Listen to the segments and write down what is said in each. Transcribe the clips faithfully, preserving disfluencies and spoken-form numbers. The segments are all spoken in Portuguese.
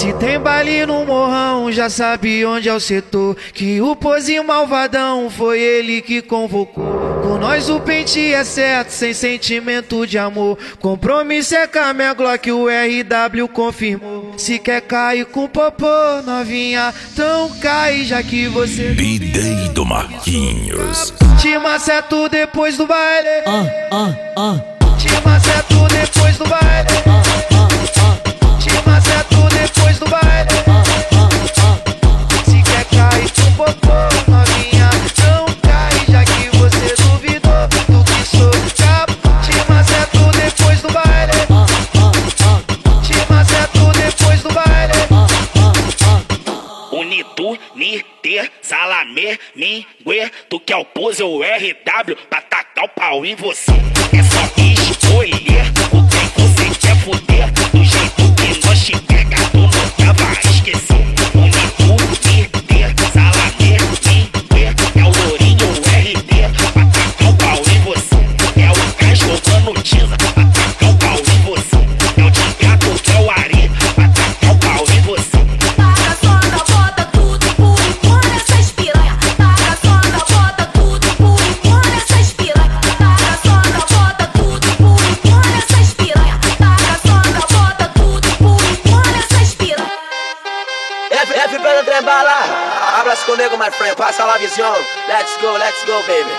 Se tem baile no morrão, já sabe onde é o setor. Que o pozinho malvadão foi ele que convocou. Com nós o pente é certo, sem sentimento de amor. Compromisso é com a minha Glock, o R W confirmou. Se quer cair com popô, novinha, então cai, já que você... B-Day do Marquinhos. Te maceto depois do baile. Ah, ah, ah. Te maceto depois do baile. Te maceto depois do baile. Se quer cair com popô, novinha, não cai, já que você duvidou do que sou capaz. Te maceto depois do baile. Te maceto depois do baile. Unitu, Niter, Salamé, Mingue, tu que é o pose ou R W pra tacar o pau em você. É só escolher o que você quer fuder, do jeito que nós te pega, tu nunca vai esquecer. Unitu, Niter, Salamé, Mingue, é o Lourinho ou R D pra tacar o pau em você. É o Castro jogando tiza pra tacar o pau em você. É o de gato que é o Ari pra tacar o pau em você. Taca sonda, bota tudo por embora essas piranha. Taca sonda, bota tudo por embora essas piranha. Taca sonda, bota tudo por embora essas piranha. Taca sonda, bota tudo por embora essas piranha. F, F pra trembala. Abraço comigo, my friend. Passa lá, visão. Let's go, let's go, baby.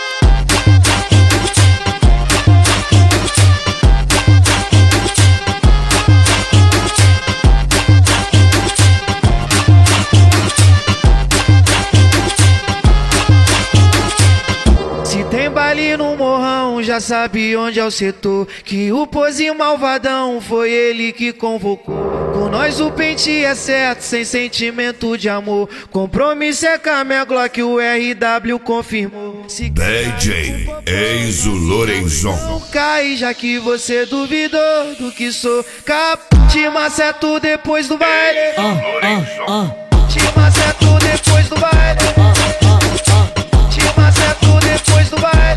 Se tem baile no morrão, já sabe onde é o setor. Que o pozinho malvadão foi ele que convocou. Com nós o pente é certo, sem sentimento de amor. Compromisso é com a minha Glock, o R W confirmou. Se D J Enzo Lorenzon. cai, já que você duvidou do que sou capaz. Te maceto depois do baile. Ah, ah, ah. Te maceto depois do baile. Te maceto depois do baile.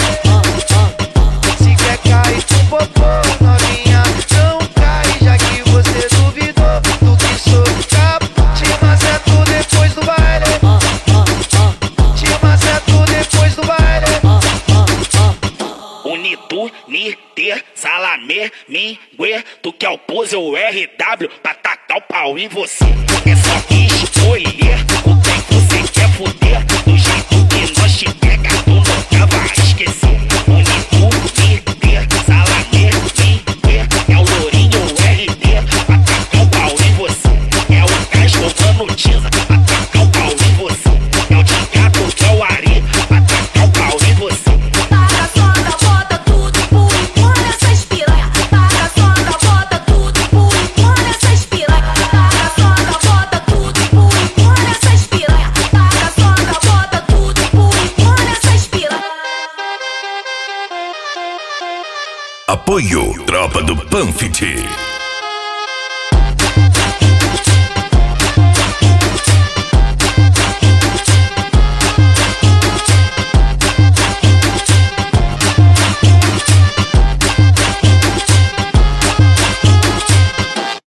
Se quer cair com popô, novinha, não cai, já que você duvidou do que sou capaz. Te maceto depois do baile. Te maceto depois do baile. Unitu, Niter, Salamé, Mingue, tu que é o pose ou R W pra tacar o pau em você. É só escolher o que você quer fuder, do jeito que nós te pega, tu nunca vai esquecer. Unitu, Niter, Salamé, Mingue, é o Lourinho ou R D pra tacar o pau em você. É o Castro jogando tiza pra tacar o pau em você. É o de gato que é o Ari pra tacar o pau em você. Taca sonda, bota tudo por embora essas piranha. Taca sonda, bota tudo por embora essas piranha. Taca sonda, bota tudo por embora essas piranha. Taca sonda, bota tudo por embora essas piranha. Apoio Tropa do Panfit.